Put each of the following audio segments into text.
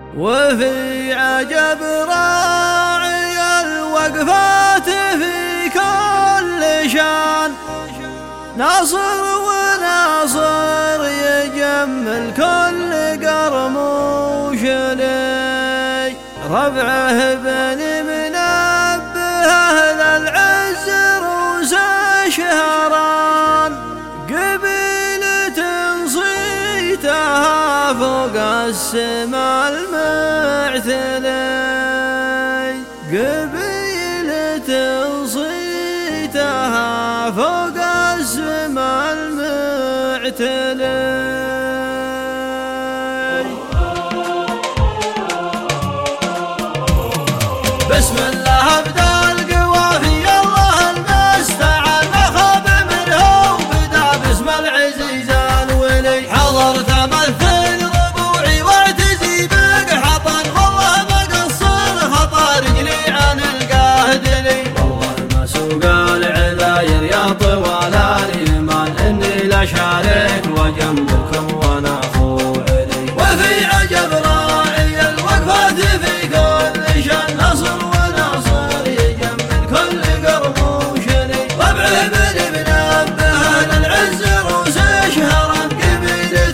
وفي عجب راعي الوقفات في كل شان، ناصر وناصر يجمل كل قرموش لي، ربعه بن منبه أهل العز روس شهران، قبيلة صيتها فوق السما المعتلي، قبيلة صيتها فوق السما المعتلي. بسم الله ابدا القوافي الله المستعان، ما خاب منه وبدا باسم العزيز الولي، حضر تمثل ربوعي واعتزي بقحطن، والله ما قصر خطا رجلي عن القاهدلي، والله ما سوق العذاير يا طوال الايمان، اني لا شارك وجنبكم وانا اخو علي. وفي عجب راعي الوقفات في كل شان، نصر وناصر يجمل كل قرموش لي، ربعه بن منبه أهل العز روس شهران، قبيلة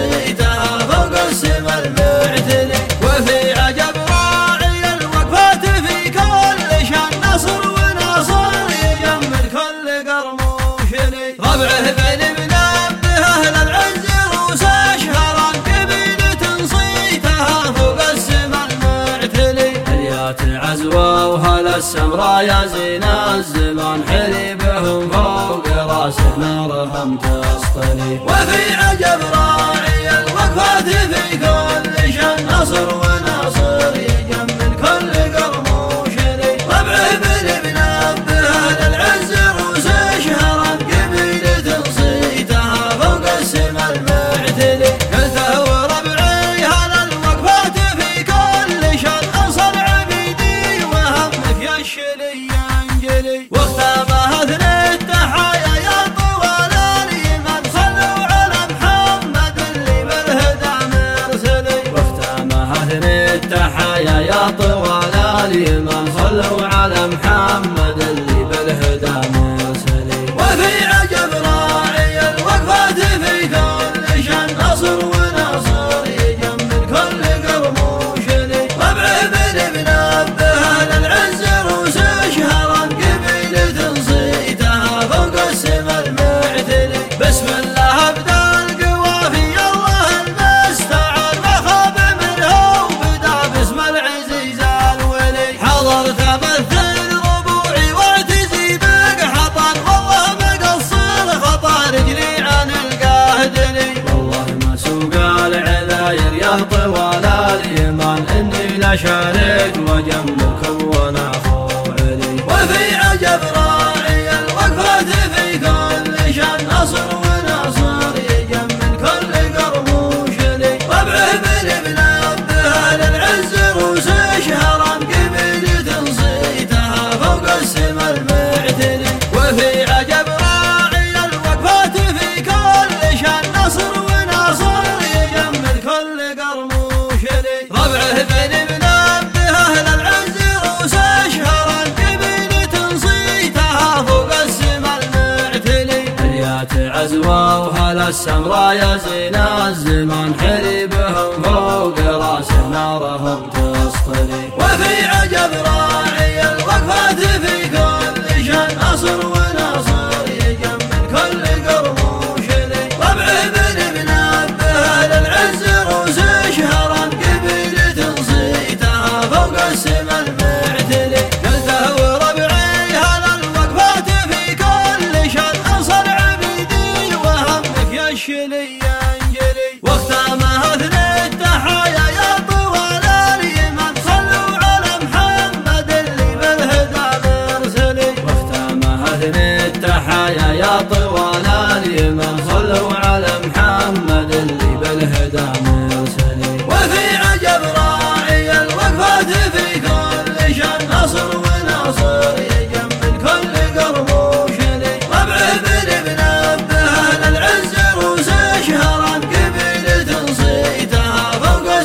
صيتها فوق السما المعتلي. وفي عجب راعي الوقفات في كل شان، نصر وناصر يجمل كل قرموش لي، ربعه بن منبه أهل العز روس شهران، قبيلة صيتها فوق السما المعتلي. اليات عزوة وهلا السمرا يا زين الزمان، حليبهم فوق راسه نارهم تسطلي. وفي عجب راعي الوقفات في كل شان، نصر وناصر يجمل كل قرموش لي، ربعه بن منبه أهل العز روس شهران، قبيلة صيتها فوق السما المعتلي. قلته وربعي هلا الوقفات في كل شان، انصر عبيدي وهمك يا الشلي ينجلي، واختامها اثني التحايا يا طوال الايمان، صلوا على محمد اللي بالهدى مرسلي، واختامها اثني التحايا يا طوال الايمان، صلوا على محمد اللي بالهدى مرسلي. وفي عجب راعي الوقفات في كل شان، نصر وناصر يجمل كل قرموش لي، ربعه بن منبه أهل العز روس شهران، قبيلة صيتها فوق السما المعتلي. بسم الله ابدا القوافي الله المستعان، ما خاب منه وبدا باسم العزيز الولي، حضر تمثل ربوعي واعتزي بقحطن، والله ما قصر خطا رجلي عن القاهدلي، والله ما سوق العذاير يا طوال الايمان، اني لا شارك وجنبكم وانا اخو علي. وفي عجب راعي الوقفات في كل شان، نصر وناصر يجمل كل قرموش لي، ربعه بن منبه أهل العز روس شهران، قبيلة صيتها فوق السما المعتلي. وفي عجب راعي الوقفات في كل شان، نصر وناصر يجمل كل قرموش لي، ربعه بن منبه أهل العز روس شهران، قبيلة صيتها فوق السما المعتلي. اليات عزوة وهلا السمرا يا زين الزمان، حليبهم فوق راسه نارهم تسطلي. وفي عجب راعي الوقفات في كل شان، نصر وناصر يجمل كل قرموش لي، ربعه بن منبه أهل العز روس شهران، قبيلة صيتها فوق السما المعتلي. قلته وربعي هلا الوقفات في كل شان، انصر عبيدي وهمك يا الشلي ينجلي، واختامها اثني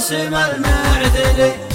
والسما المعتلي.